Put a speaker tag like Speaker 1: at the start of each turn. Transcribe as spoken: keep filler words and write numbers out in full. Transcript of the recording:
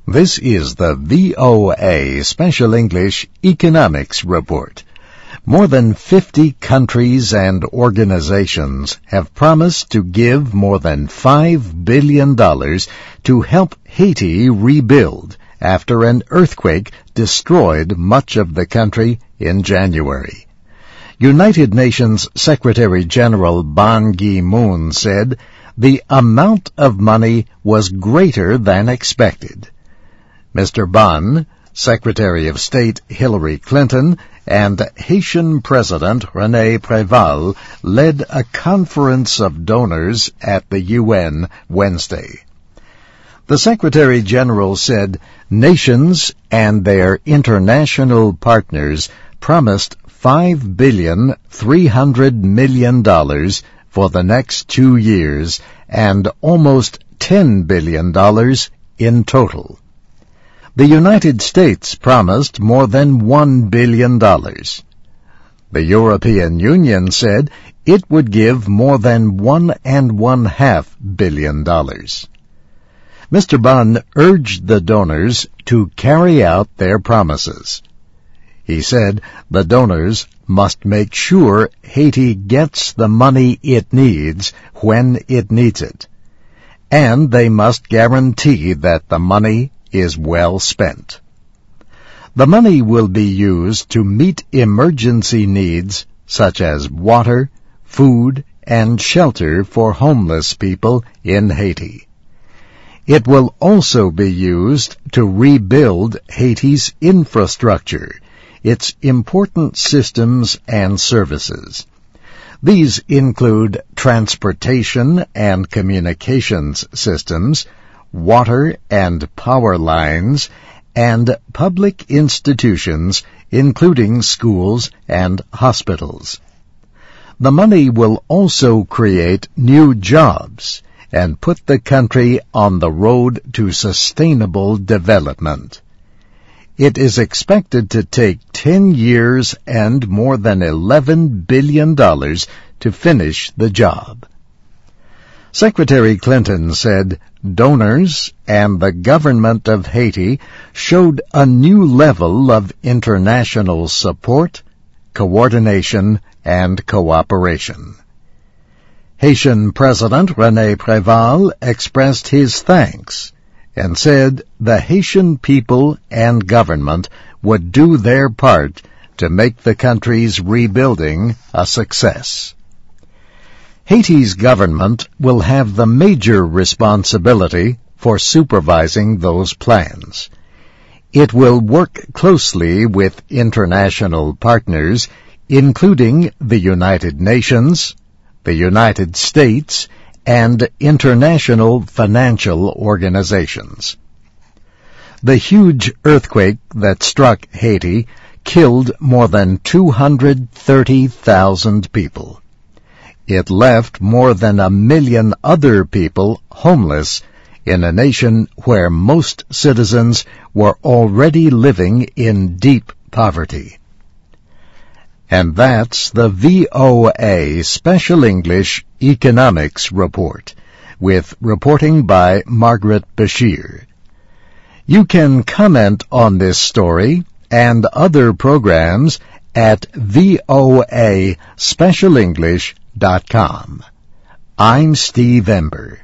Speaker 1: This is the V O A Special English Economics Report. More than fifty countries and organizations have promised to give more than five billion dollars to help Haiti rebuild after an earthquake destroyed much of the country in January. United Nations Secretary General Ban Ki-moon said the amount of money was greater than expected. Mister Ban, Secretary of State Hillary Clinton, and Haitian President René Préval led a conference of donors at the U N Wednesday. The Secretary General said nations and their international partners promised five billion three hundred million dollars for the next two years and almost ten billion dollars in total. The United States promised more than one billion dollars. The European Union said it would give more than one and one half billion dollars. Mister Ban urged the donors to carry out their promises. He said the donors must make sure Haiti gets the money it needs when it needs it, and they must guarantee that the money is well spent. The money will be used to meet emergency needs such as water, food, and shelter for homeless people in Haiti. It will also be used to rebuild Haiti's infrastructure, its important systems and services. These include transportation and communications systems, water and power lines, and public institutions, including schools and hospitals. The money will also create new jobs and put the country on the road to sustainable development. It is expected to take ten years and more than eleven billion dollars to finish the job. Secretary Clinton said donors and the government of Haiti showed a new level of international support, coordination, and cooperation. Haitian President René Préval expressed his thanks and said the Haitian people and government would do their part to make the country's rebuilding a success. Haiti's government will have the major responsibility for supervising those plans. It will work closely with international partners, including the United Nations, the United States, and international financial organizations. The huge earthquake that struck Haiti killed more than two hundred thirty thousand people. It left more than a million other people homeless in a nation where most citizens were already living in deep poverty. And that's the V O A Special English Economics Report, with reporting by Margaret Bashir. You can comment on this story and other programs at voa special english dot com. I'm Steve Ember.